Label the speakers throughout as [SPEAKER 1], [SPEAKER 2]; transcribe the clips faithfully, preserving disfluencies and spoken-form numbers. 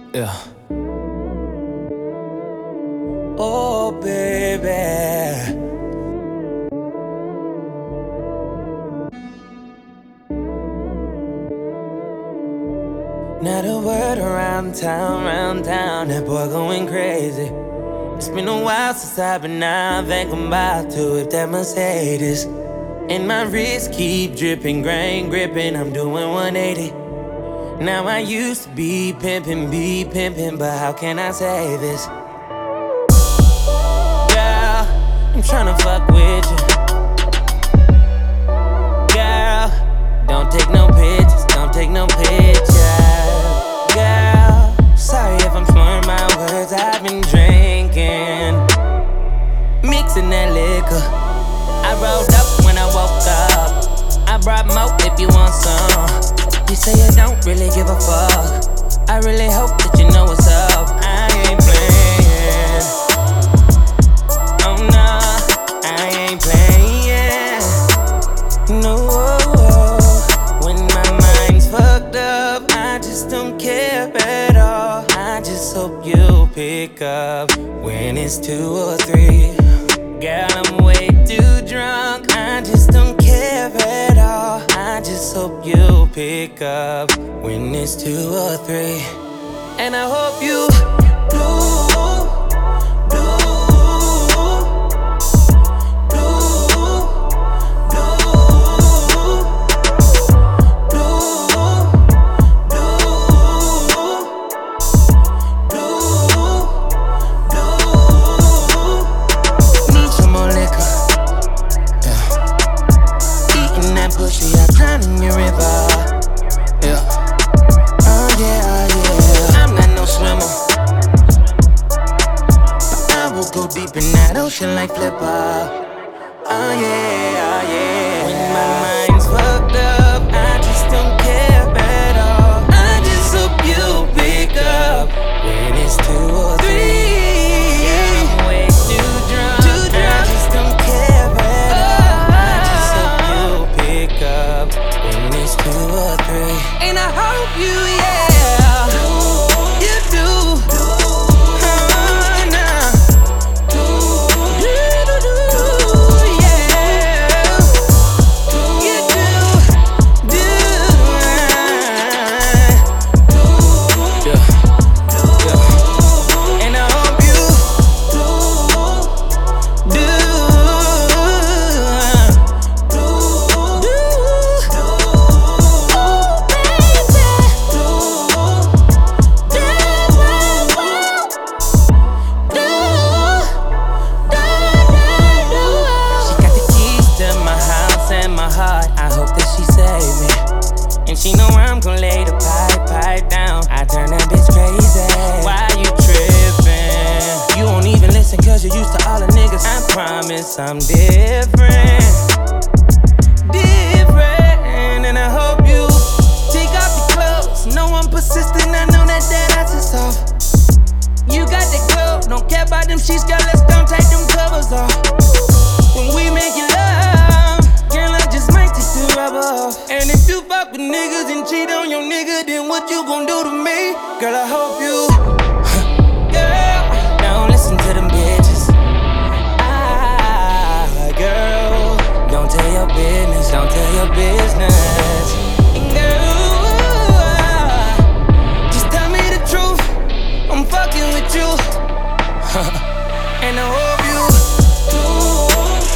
[SPEAKER 1] Yeah. Oh, baby. Now the word around town, around town, that boy going crazy. It's been a while since I've been out, think I'm about to if that Mercedes. And my wrist keep dripping, grain gripping, I'm doing one eighty. Now I used to be pimpin', be pimpin', but how can I say this? Girl, I'm tryna fuck with you. Girl, don't take no pictures, don't take no pictures. Girl, sorry if I'm slurring my words, I've been drinking, mixing that liquor. I rolled up when I woke up, I brought more if you want some. You say you don't really give a fuck, I really hope that you know what's up. I ain't playing, oh no, I ain't playing, no. When my mind's fucked up, I just don't care at all. I just hope you pick up when it's two or three. Girl, I'm way too drunk, I just don't care at all. I just hope you pick up when it's two or three. And I hope you do. Pussy, I drown in your river. Yeah. Oh yeah, oh yeah. I'm not no swimmer, but I will go deep in that ocean like Flipper. Oh yeah, oh yeah. When my mind's fucked up, I just don't care at all. I just hope you pick up when it's two or three. I'm way too drunk, too drunk. I just don't care at all. I just hope you pick up when it's two or three. And I hope you, yeah, you do. Oh, nah. You do, yeah. You do, do. Yeah, yeah. And I hope you do, do. She know I'm gon' lay the pipe, pipe down. I turn that bitch crazy. Why you trippin'? You won't even listen cause you're used to all the niggas. I promise I'm different, different. And I hope you take off your clothes. No, I'm persistent, I know that that ass is soft. You got the glow, don't care about them sheets, girl, let's don't take them covers off. When we make it love, girl, I just might take the rubber off. And if you fuck with niggas and cheat on your nigga, then what you gon' do to me? Girl, I hope you, girl, don't listen to them bitches. Ah, girl, don't tell your business, don't tell your business. And girl, just tell me the truth, I'm fucking with you. And I hope you do.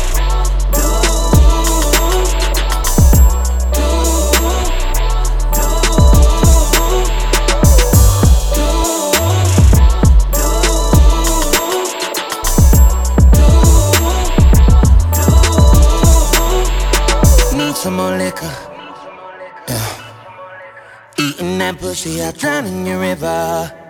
[SPEAKER 1] Some more liquor, yeah. Eating that pussy, I drown in your river.